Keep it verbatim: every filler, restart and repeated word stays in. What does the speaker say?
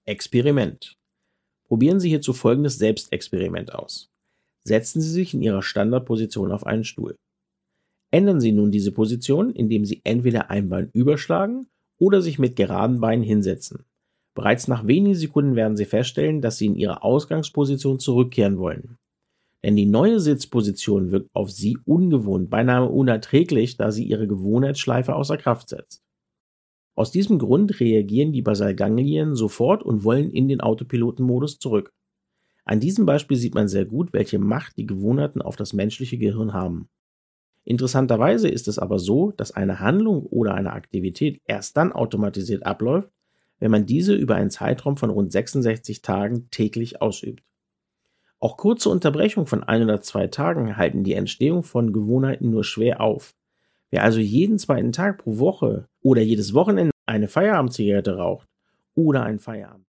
Experiment. Probieren Sie hierzu folgendes Selbstexperiment aus. Setzen Sie sich in Ihrer Standardposition auf einen Stuhl. Ändern Sie nun diese Position, indem Sie entweder ein Bein überschlagen oder sich mit geraden Beinen hinsetzen. Bereits nach wenigen Sekunden werden Sie feststellen, dass Sie in Ihre Ausgangsposition zurückkehren wollen. Denn die neue Sitzposition wirkt auf Sie ungewohnt, beinahe unerträglich, da sie Ihre Gewohnheitsschleife außer Kraft setzt. Aus diesem Grund reagieren die Basalganglien sofort und wollen in den Autopilotenmodus zurück. An diesem Beispiel sieht man sehr gut, welche Macht die Gewohnheiten auf das menschliche Gehirn haben. Interessanterweise ist es aber so, dass eine Handlung oder eine Aktivität erst dann automatisiert abläuft, wenn man diese über einen Zeitraum von rund sechsundsechzig Tagen täglich ausübt. Auch kurze Unterbrechungen von ein oder zwei Tagen halten die Entstehung von Gewohnheiten nur schwer auf. Wer also jeden zweiten Tag pro Woche oder jedes Wochenende eine Feierabendzigarette raucht oder einen Feierabend